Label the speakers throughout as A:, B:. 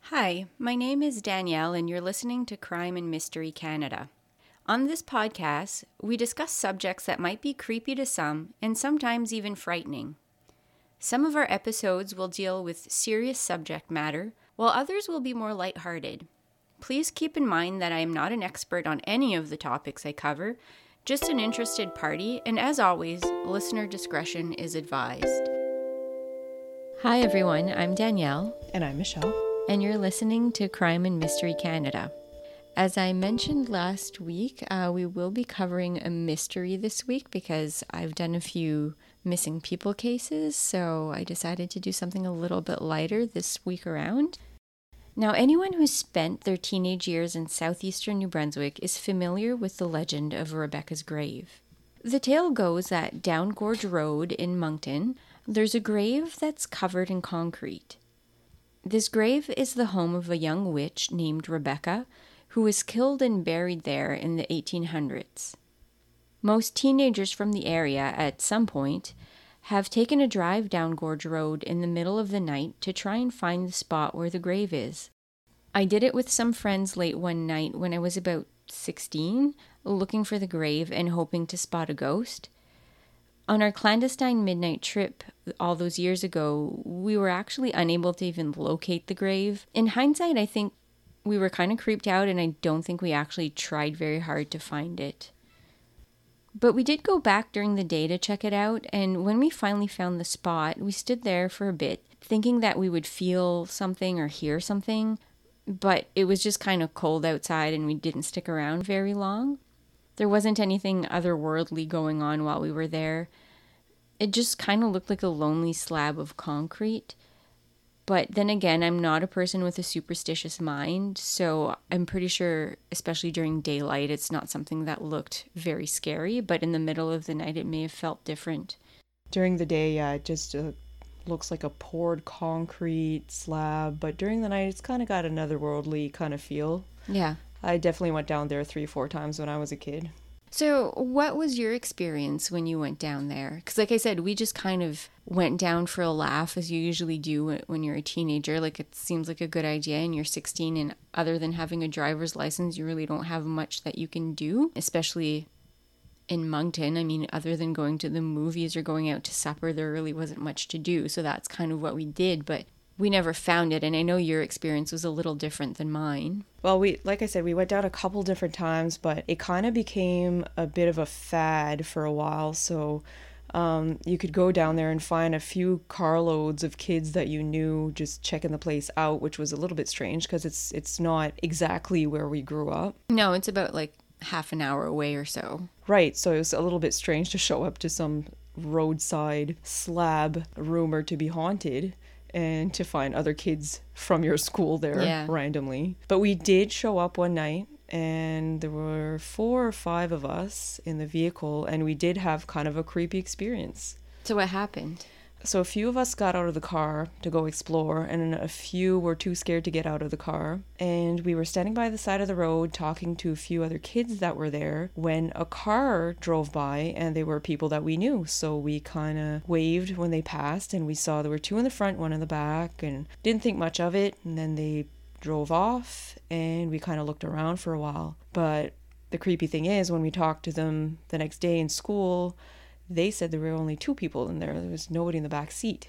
A: Hi, my name is Danielle, and you're listening to Crime and Mystery Canada. On this podcast, we discuss subjects that might be creepy to some and sometimes even frightening. Some of our episodes will deal with serious subject matter, while others will be more lighthearted. Please keep in mind that I am not an expert on any of the topics I cover, just an interested party, and as always, listener discretion is advised. Hi everyone, I'm Danielle.
B: And I'm Michelle.
A: And you're listening to Crime and Mystery Canada. As I mentioned last week, we will be covering a mystery this week because I've done a few missing people cases, so I decided to do something a little bit lighter this week around. Now, anyone who's spent their teenage years in southeastern New Brunswick is familiar with the legend of Rebecca's grave. The tale goes that down Gorge Road in Moncton, there's a grave that's covered in concrete. This grave is the home of a young witch named Rebecca, who was killed and buried there in the 1800s. Most teenagers from the area, at some point, have taken a drive down Gorge Road in the middle of the night to try and find the spot where the grave is. I did it with some friends late one night when I was about 16, looking for the grave and hoping to spot a ghost. On our clandestine midnight trip all those years ago, we were actually unable to even locate the grave. In hindsight, I think we were kind of creeped out, and I don't think we actually tried very hard to find it. But we did go back during the day to check it out, and when we finally found the spot, we stood there for a bit, thinking that we would feel something or hear something, but it was just kind of cold outside and we didn't stick around very long. There wasn't anything otherworldly going on while we were there. It just kind of looked like a lonely slab of concrete. But then again, I'm not a person with a superstitious mind, so I'm pretty sure, especially during daylight, it's not something that looked very scary, but in the middle of the night, it may have felt different.
B: During the day, yeah, it just looks like a poured concrete slab, but during the night, it's kind of got an otherworldly kind of feel.
A: Yeah.
B: I definitely went down there 3-4 times when I was a kid.
A: So what was your experience when you went down there? Because like I said, we just kind of went down for a laugh, as you usually do when you're a teenager. Like, it seems like a good idea and you're 16, and other than having a driver's license, you really don't have much that you can do, especially in Moncton. I mean, other than going to the movies or going out to supper, there really wasn't much to do. So that's kind of what we did, but we never found it, and I know your experience was a little different than mine.
B: Well, like I said, we went down a couple different times, but it kind of became a bit of a fad for a while. So you could go down there and find a few carloads of kids that you knew just checking the place out, which was a little bit strange because it's not exactly where we grew up.
A: No, it's about like half an hour away or so.
B: Right, so it was a little bit strange to show up to some roadside slab rumored to be haunted and to find other kids from your school there randomly. But we did show up one night, and there were 4 or 5 of us in the vehicle, and we did have kind of a creepy experience.
A: So what happened?
B: So a few of us got out of the car to go explore, and a few were too scared to get out of the car. And we were standing by the side of the road talking to a few other kids that were there when a car drove by, and they were people that we knew. So we kind of waved when they passed, and we saw there were 2 in the front, 1 in the back, and didn't think much of it. And then they drove off, and we kind of looked around for a while. But the creepy thing is, when we talked to them the next day in school, they said there were only 2 people in there. There was nobody in the back seat.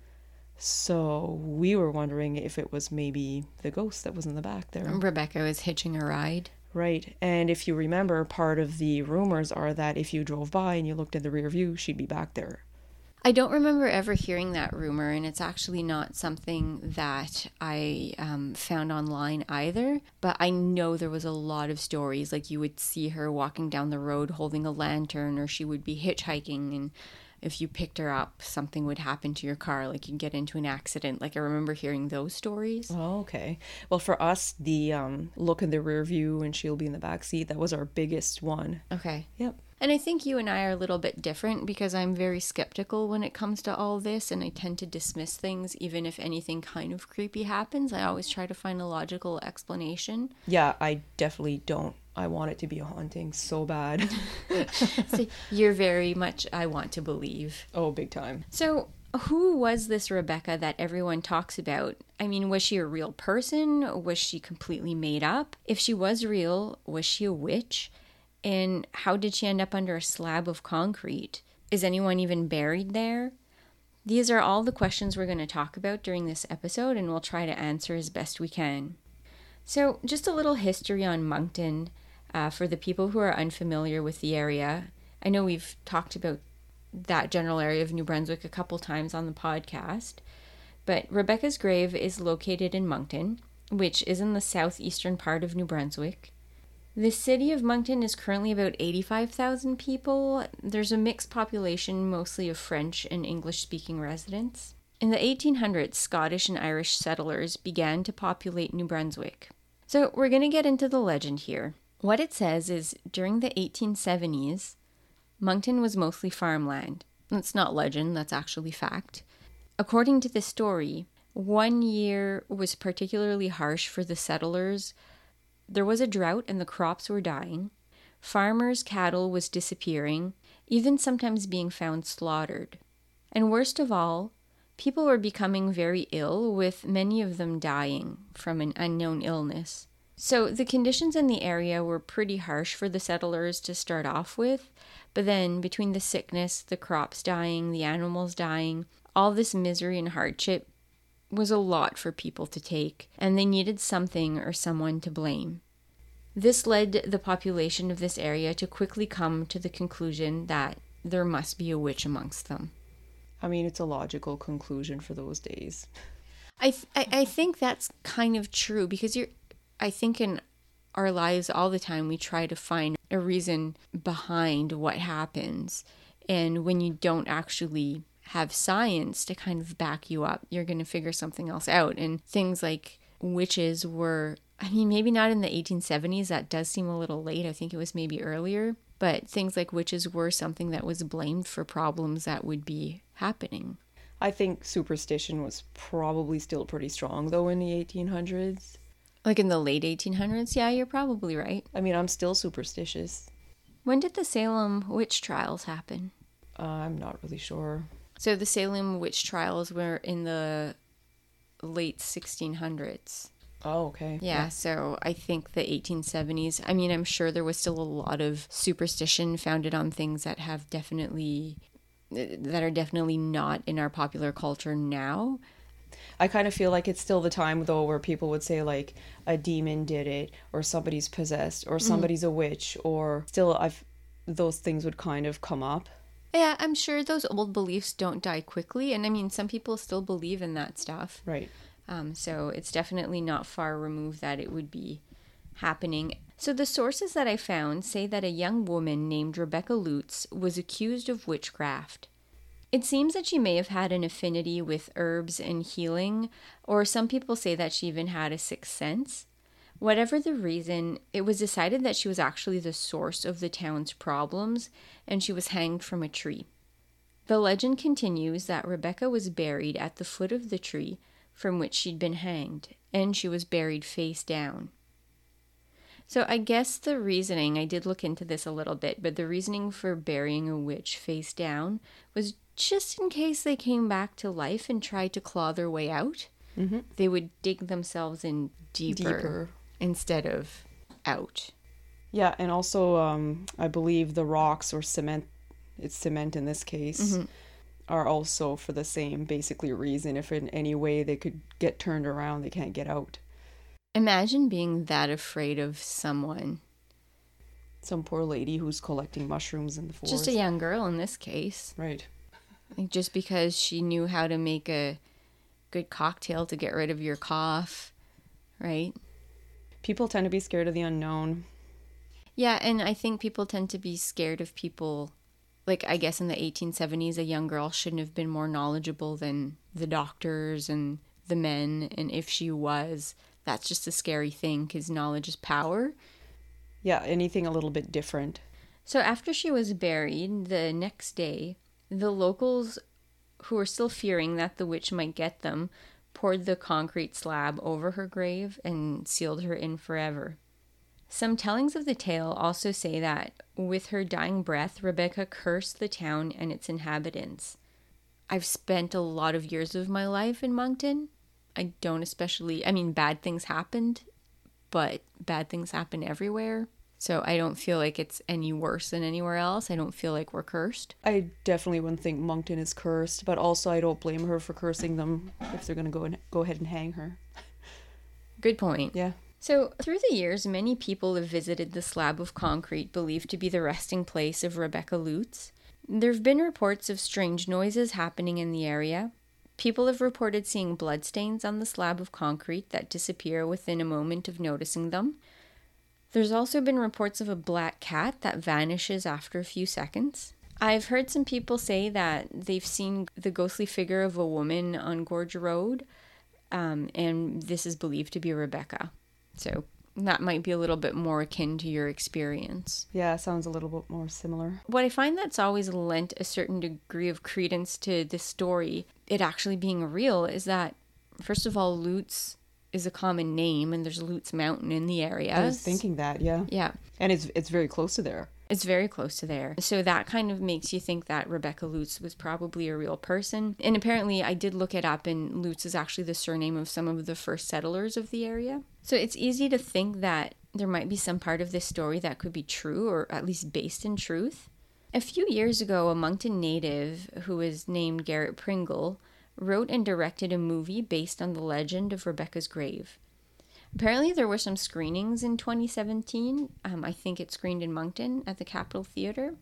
B: So we were wondering if it was maybe the ghost that was in the back there.
A: Rebecca was hitching a ride.
B: Right. And if you remember, part of the rumors are that if you drove by and you looked in the rear view, she'd be back there.
A: I don't remember ever hearing that rumor, and it's actually not something that I found online either, but I know there was a lot of stories, like you would see her walking down the road holding a lantern, or she would be hitchhiking, and if you picked her up, something would happen to your car, like you'd get into an accident. Like, I remember hearing those stories.
B: Oh, okay. Well, for us, the look in the rear view and she'll be in the back seat, that was our biggest one.
A: Okay.
B: Yep.
A: And I think you and I are a little bit different because I'm very skeptical when it comes to all this, and I tend to dismiss things even if anything kind of creepy happens. I always try to find a logical explanation.
B: Yeah, I definitely don't. I want it to be a haunting so bad.
A: So you're very much, I want to believe.
B: Oh, big time.
A: So who was this Rebecca that everyone talks about? I mean, was she a real person? Was she completely made up? If she was real, was she a witch? And how did she end up under a slab of concrete? Is anyone even buried there? These are all the questions we're going to talk about during this episode, and we'll try to answer as best we can. So, just a little history on Moncton for the people who are unfamiliar with the area. I know we've talked about that general area of New Brunswick a couple times on the podcast, but Rebecca's grave is located in Moncton, which is in the southeastern part of New Brunswick. The city of Moncton is currently about 85,000 people. There's a mixed population, mostly of French and English-speaking residents. In the 1800s, Scottish and Irish settlers began to populate New Brunswick. So we're going to get into the legend here. What it says is, during the 1870s, Moncton was mostly farmland. That's not legend, that's actually fact. According to the story, one year was particularly harsh for the settlers. There was a drought and the crops were dying. Farmers' cattle was disappearing, even sometimes being found slaughtered. And worst of all, people were becoming very ill, with many of them dying from an unknown illness. So the conditions in the area were pretty harsh for the settlers to start off with, but then between the sickness, the crops dying, the animals dying, all this misery and hardship was a lot for people to take, and they needed something or someone to blame. This led the population of this area to quickly come to the conclusion that there must be a witch amongst them.
B: I mean, it's a logical conclusion for those days.
A: I think that's kind of true, because I think in our lives all the time we try to find a reason behind what happens, and when you don't actually have science to kind of back you up, you're going to figure something else out. And things like witches were, I mean, maybe not in the 1870s, that does seem a little late, I think it was maybe earlier, but things like witches were something that was blamed for problems that would be happening.
B: I think superstition was probably still pretty strong, though, in the 1800s.
A: Like in the late 1800s? Yeah, you're probably right.
B: I mean, I'm still superstitious.
A: When did the Salem witch trials happen?
B: I'm not really sure.
A: So the Salem witch trials were in the late 1600s.
B: Oh, okay.
A: Yeah, so I think the 1870s, I mean, I'm sure there was still a lot of superstition founded on things that are definitely not in our popular culture now.
B: I kind of feel like it's still the time, though, where people would say, like, a demon did it, or somebody's possessed, or somebody's a witch, or still those things would kind of come up.
A: Yeah, I'm sure those old beliefs don't die quickly, and I mean, some people still believe in that stuff.
B: Right.
A: So it's definitely not far removed that it would be happening. So the sources that I found say that a young woman named Rebecca Lutz was accused of witchcraft. It seems that she may have had an affinity with herbs and healing, or some people say that she even had a sixth sense. Whatever the reason, it was decided that she was actually the source of the town's problems, and she was hanged from a tree. The legend continues that Rebecca was buried at the foot of the tree from which she'd been hanged, and she was buried face down. So I guess the reasoning, I did look into this a little bit, but the reasoning for burying a witch face down was just in case they came back to life and tried to claw their way out. Mm-hmm. They would dig themselves in deeper instead of out.
B: Yeah, and also I believe the rocks or cement, it's cement in this case, are also for the same basically reason. If in any way they could get turned around, they can't get out.
A: Imagine being that afraid of someone.
B: Some poor lady who's collecting mushrooms in the forest.
A: Just a young girl in this case.
B: Right.
A: Just because she knew how to make a good cocktail to get rid of your cough, right?
B: People tend to be scared of the unknown.
A: Yeah, and I think people tend to be scared of people. Like, I guess in the 1870s, a young girl shouldn't have been more knowledgeable than the doctors and the men. And if she was, that's just a scary thing, because knowledge is power.
B: Yeah, anything a little bit different.
A: So after she was buried, the next day, the locals, who were still fearing that the witch might get them, poured the concrete slab over her grave and sealed her in forever. Some tellings of the tale also say that, with her dying breath, Rebecca cursed the town and its inhabitants. I've spent a lot of years of my life in Moncton. Bad things happened, but bad things happen everywhere. So I don't feel like it's any worse than anywhere else. I don't feel like we're cursed.
B: I definitely wouldn't think Moncton is cursed, but also I don't blame her for cursing them if they're going to go ahead and hang her.
A: Good point.
B: Yeah.
A: So through the years, many people have visited the slab of concrete believed to be the resting place of Rebecca Lutz. There have been reports of strange noises happening in the area. People have reported seeing bloodstains on the slab of concrete that disappear within a moment of noticing them. There's also been reports of a black cat that vanishes after a few seconds. I've heard some people say that they've seen the ghostly figure of a woman on Gorge Road, and this is believed to be Rebecca. So that might be a little bit more akin to your experience.
B: Yeah, sounds a little bit more similar.
A: What I find that's always lent a certain degree of credence to this story, it actually being real, is that, first of all, Lutz is a common name, and there's Lutz Mountain in the area.
B: I was thinking that, yeah.
A: Yeah.
B: And it's very close to there.
A: It's very close to there. So that kind of makes you think that Rebecca Lutz was probably a real person. And apparently I did look it up, and Lutz is actually the surname of some of the first settlers of the area. So it's easy to think that there might be some part of this story that could be true, or at least based in truth. A few years ago, a Moncton native who was named Garrett Pringle wrote and directed a movie based on the legend of Rebecca's grave. Apparently there were some screenings in 2017. I think it screened in Moncton at the Capitol Theatre.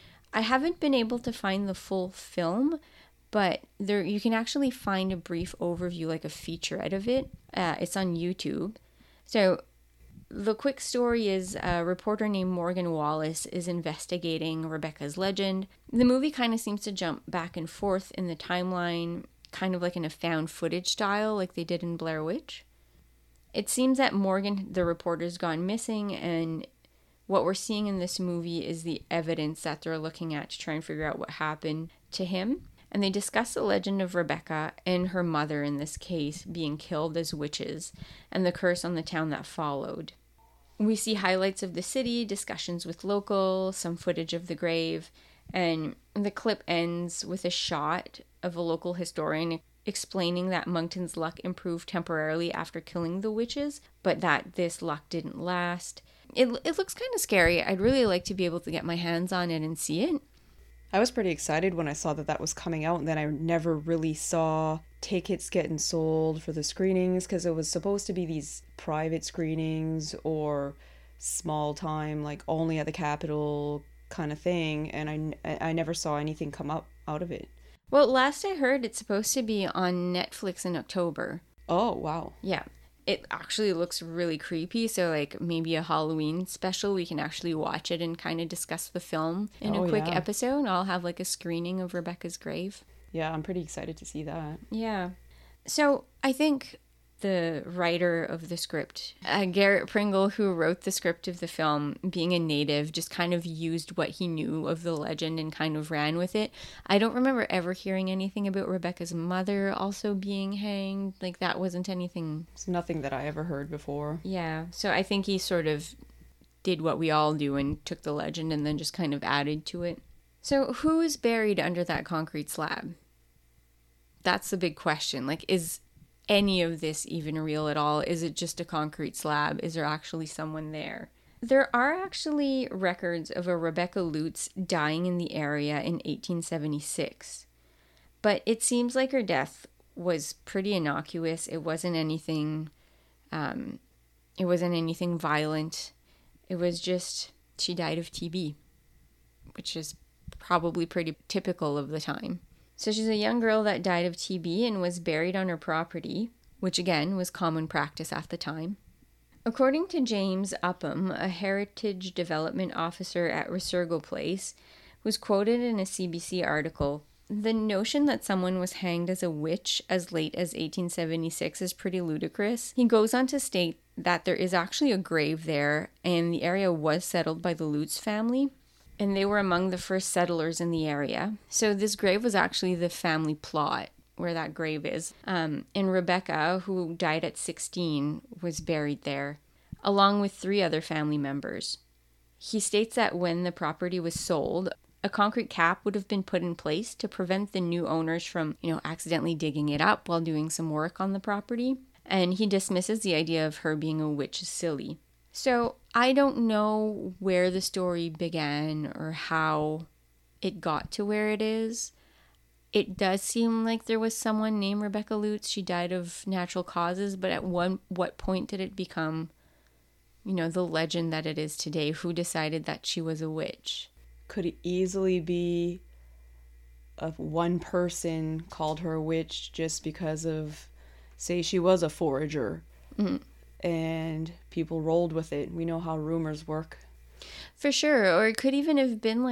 A: I haven't been able to find the full film, but there you can actually find a brief overview, like a featurette of it. It's on YouTube. So the quick story is a reporter named Morgan Wallace is investigating Rebecca's legend. The movie kind of seems to jump back and forth in the timeline, kind of like in a found footage style, like they did in Blair Witch. It seems that Morgan, the reporter's gone missing, and what we're seeing in this movie is the evidence that they're looking at to try and figure out what happened to him. And they discuss the legend of Rebecca and her mother, in this case, being killed as witches, and the curse on the town that followed. We see highlights of the city, discussions with locals, some footage of the grave, and the clip ends with a shot of a local historian explaining that Moncton's luck improved temporarily after killing the witches, but that this luck didn't last. It looks kind of scary. I'd really like to be able to get my hands on it and see it.
B: I was pretty excited when I saw that was coming out, and then I never really saw tickets getting sold for the screenings, because it was supposed to be these private screenings or small time, like only at the Capitol kind of thing, and I never saw anything come up out of it.
A: Well, last I heard, it's supposed to be on Netflix in October.
B: Oh, wow.
A: Yeah. It actually looks really creepy, so like maybe a Halloween special, we can actually watch it and kind of discuss the film in a quick episode. I'll have like a screening of Rebecca's grave.
B: Yeah, I'm pretty excited to see that.
A: Yeah. So I think the writer of the script, Garrett Pringle, who wrote the script of the film, being a native, just kind of used what he knew of the legend and kind of ran with it. I don't remember ever hearing anything about Rebecca's mother also being hanged. Like, that wasn't anything.
B: It's nothing that I ever heard before.
A: Yeah, so I think he sort of did what we all do and took the legend and then just kind of added to it. So who is buried under that concrete slab? That's the big question. Like, is any of this even real at all? Is it just a concrete slab? Is there actually someone there? There are actually records of a Rebecca Lutz dying in the area in 1876. But it seems like her death was pretty innocuous. It wasn't anything violent. It was just she died of TB, which is probably pretty typical of the time. So she's a young girl that died of TB and was buried on her property, which again was common practice at the time. According to James Upham, a heritage development officer at Resurgo Place, was quoted in a CBC article, the notion that someone was hanged as a witch as late as 1876 is pretty ludicrous. He goes on to state that there is actually a grave there, and the area was settled by the Lutz family, and they were among the first settlers in the area. So this grave was actually the family plot where that grave is. And Rebecca, who died at 16, was buried there, along with 3 other family members. He states that when the property was sold, A concrete cap would have been put in place to prevent the new owners from, accidentally digging it up while doing some work on the property. And he dismisses the idea of her being a witch as silly. So I don't know where the story began or how it got to where it is. It does seem like there was someone named Rebecca Lutz. She died of natural causes, but at what point did it become, the legend that it is today? Who decided that she was a witch?
B: Could easily be of one person called her a witch just because of, say, she was a forager. Mm-hmm. And people rolled with it. We know how rumors work.
A: For sure. Or it could even have been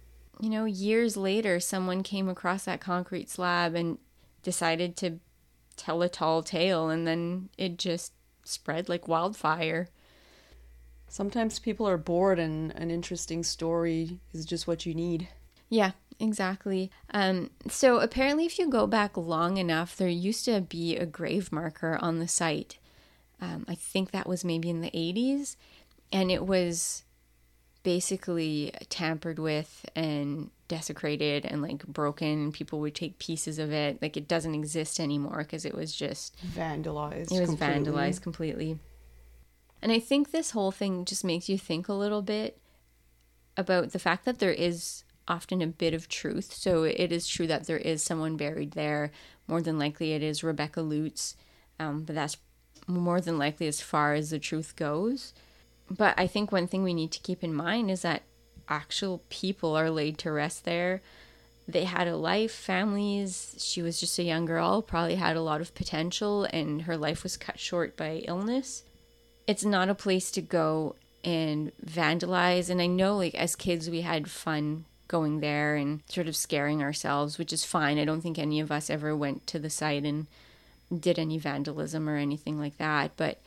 A: years later, someone came across that concrete slab and decided to tell a tall tale, and then it just spread like wildfire.
B: Sometimes people are bored and an interesting story is just what you need.
A: Yeah, exactly. So apparently if you go back long enough, there used to be a grave marker on the site. I think that was maybe in the 80s. And it was basically tampered with and desecrated and broken. People would take pieces of it. It doesn't exist anymore because it was just
B: vandalized.
A: It was vandalized completely. And I think this whole thing just makes you think a little bit about the fact that there is often a bit of truth. So it is true that there is someone buried there. More than likely it is Rebecca Lutz. But that's more than likely as far as the truth goes. But I think one thing we need to keep in mind is that actual people are laid to rest there. They had a life, families. She was just a young girl, probably had a lot of potential, and her life was cut short by illness. It's not a place to go and vandalize. And I know as kids we had fun going there and sort of scaring ourselves, which is fine. I don't think any of us ever went to the site and did any vandalism or anything like that. But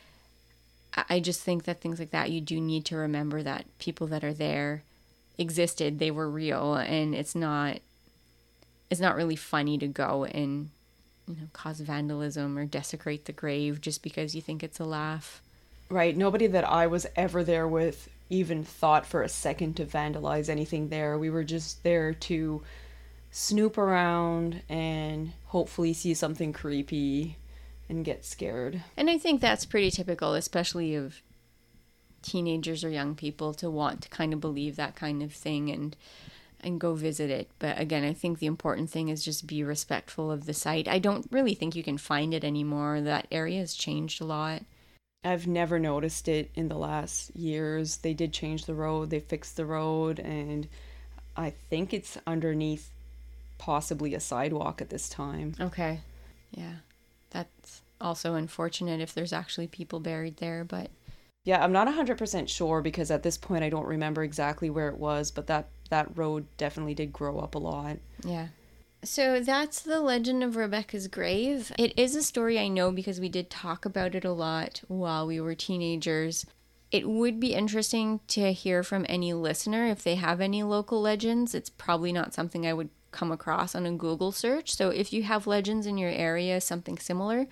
A: I just think that things like that, you do need to remember that people that are there existed. They were real, and it's not really funny to go and cause vandalism or desecrate the grave just because you think it's a laugh.
B: Right. Nobody that I was ever there with even thought for a second to vandalize anything there. We were just there to snoop around and hopefully see something creepy and get scared.
A: And I think that's pretty typical, especially of teenagers or young people, to want to kind of believe that kind of thing and go visit it. But again, I think the important thing is just be respectful of the site. I don't really think you can find it anymore. That area has changed a lot.
B: I've never noticed it in the last years. They did change the road. They fixed the road, and I think it's underneath possibly a sidewalk at this time.
A: Okay. Yeah. That's also unfortunate if there's actually people buried there, but...
B: Yeah, I'm not 100% sure because at this point I don't remember exactly where it was, but that road definitely did grow up a lot.
A: Yeah. So that's the legend of Rebecca's grave. It is a story I know because we did talk about it a lot while we were teenagers. It would be interesting to hear from any listener if they have any local legends. It's probably not something I would come across on a Google search. So if you have legends in your area, something similar,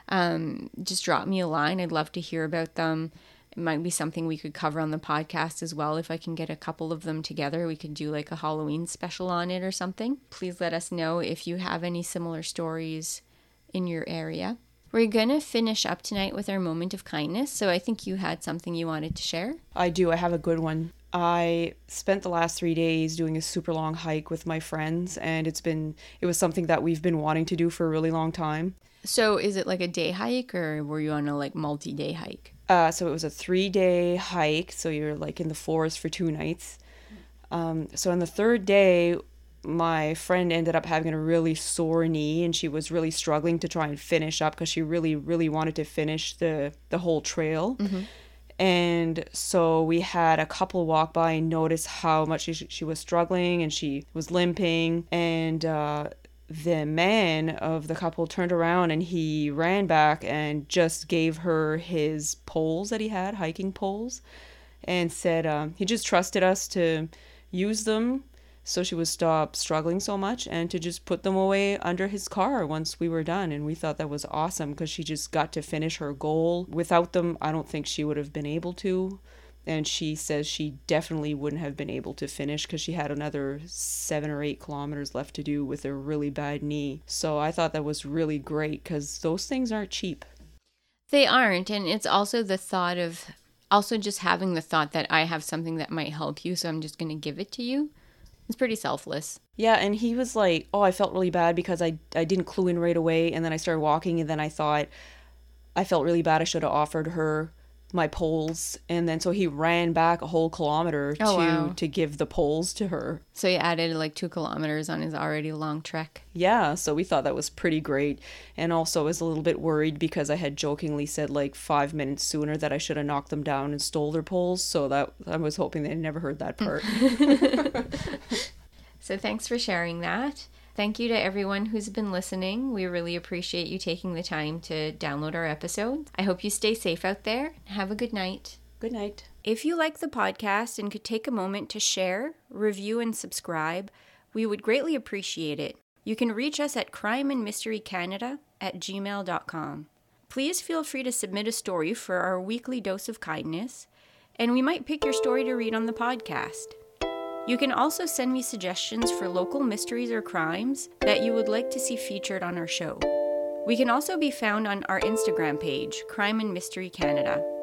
A: just drop me a line. I'd love to hear about them. It might be something we could cover on the podcast as well. If I can get a couple of them together, we could do a Halloween special on it or something. Please let us know if you have any similar stories in your area. We're going to finish up tonight with our moment of kindness. So I think you had something you wanted to share.
B: I do. I have a good one. I spent the last 3 days doing a super long hike with my friends, and it was something that we've been wanting to do for a really long time.
A: So is it a day hike, or were you on a multi-day hike?
B: So it was a 3-day hike. So you're in the forest for 2 nights. So on the third day, my friend ended up having a really sore knee, and she was really struggling to try and finish up because she really, really wanted to finish the whole trail. Mm-hmm. And so we had a couple walk by and notice how much she was struggling, and she was limping. And the man of the couple turned around and he ran back and just gave her his poles that he had, hiking poles, and said he just trusted us to use them so she would stop struggling so much and to just put them away under his car once we were done. And we thought that was awesome because she just got to finish her goal. Without them, I don't think she would have been able to. And she says she definitely wouldn't have been able to finish because she had another 7 or 8 kilometers left to do with a really bad knee. So I thought that was really great because those things aren't cheap.
A: They aren't. And it's also the thought of, also just having the thought that I have something that might help you, so I'm just going to give it to you. It's pretty selfless.
B: Yeah, and he was like, oh, I felt really bad because I didn't clue in right away. And then I started walking, and then I thought I felt really bad. I should have offered her my poles. And then so he ran back a whole kilometer to give the poles to her.
A: So he added like 2 kilometers on his already long trek.
B: Yeah, so we thought that was pretty great. And also I was a little bit worried because I had jokingly said like 5 minutes sooner that I should have knocked them down and stole their poles. So that I was hoping they never heard that part.
A: So thanks for sharing that. Thank you to everyone who's been listening. We really appreciate you taking the time to download our episodes. I hope you stay safe out there. Have a good night.
B: Good night.
A: If you like the podcast and could take a moment to share, review, and subscribe, we would greatly appreciate it. You can reach us at crimeandmysterycanada@gmail.com. Please feel free to submit a story for our weekly dose of kindness, and we might pick your story to read on the podcast. You can also send me suggestions for local mysteries or crimes that you would like to see featured on our show. We can also be found on our Instagram page, Crime and Mystery Canada.